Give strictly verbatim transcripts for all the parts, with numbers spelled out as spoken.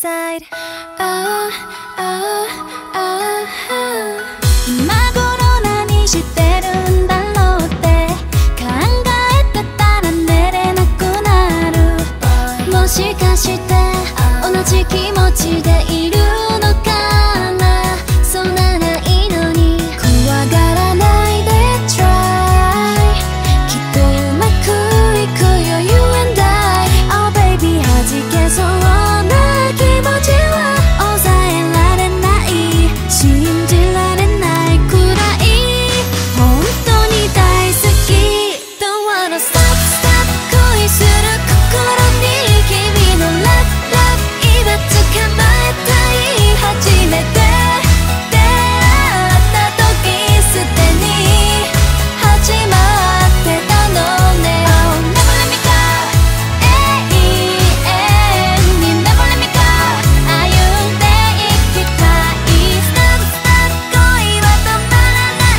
side. Oh, oh, oh, oh. 今頃何してるんだろうって考えてたら寝れなくなる。もしかして同じ気持ちでいるのかな。そうならいいのに怖がらないで try。 きっとうまくいくよ you and I。 Oh baby 弾けそうな気持ちは抑えられない、信じられないくらい本当に大好き。 Don't wanna stop stop 恋する心に君の love love 今捕まえたい。初めて出会った時すでに始まってたのね。 Oh never let me go 永遠に never let me go 歩んでいきたい。 Stop stop 恋は止まらない。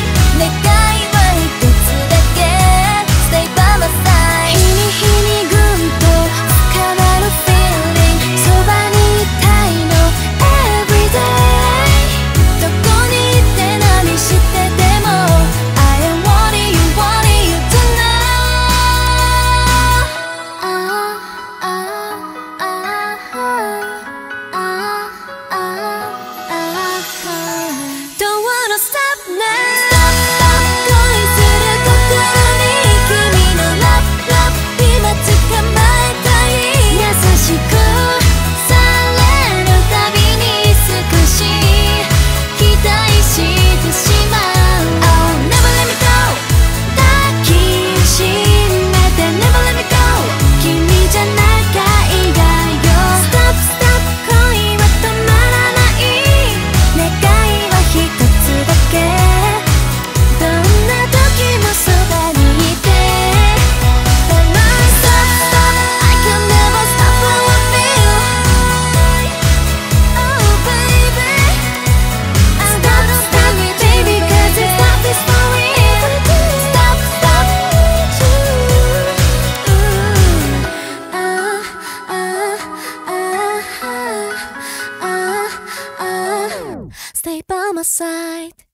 願いは一つだけ Stay by my side。 日に日にぐんと変わる feeling そばにいたいの everyday。 どこにいて何してても I am wanting you wanting you tonight。 ああああああ Don't wanna stop now。 Stop stop 恋する心に君の love love 今捕まえたい。優しくされるたびに少し期待してしまう。 Oh never let me go 抱きしめて never let me go 君じゃないがよ。 Stop stop 恋は止まらない。願いは一つだけ。どんな時もそばにいて。 But my stop stop I can never stop how I feel。 Oh baby I gotta stop it baby cause it's not this for real。 Stop stop ah ah ah ah ah Stay by my side。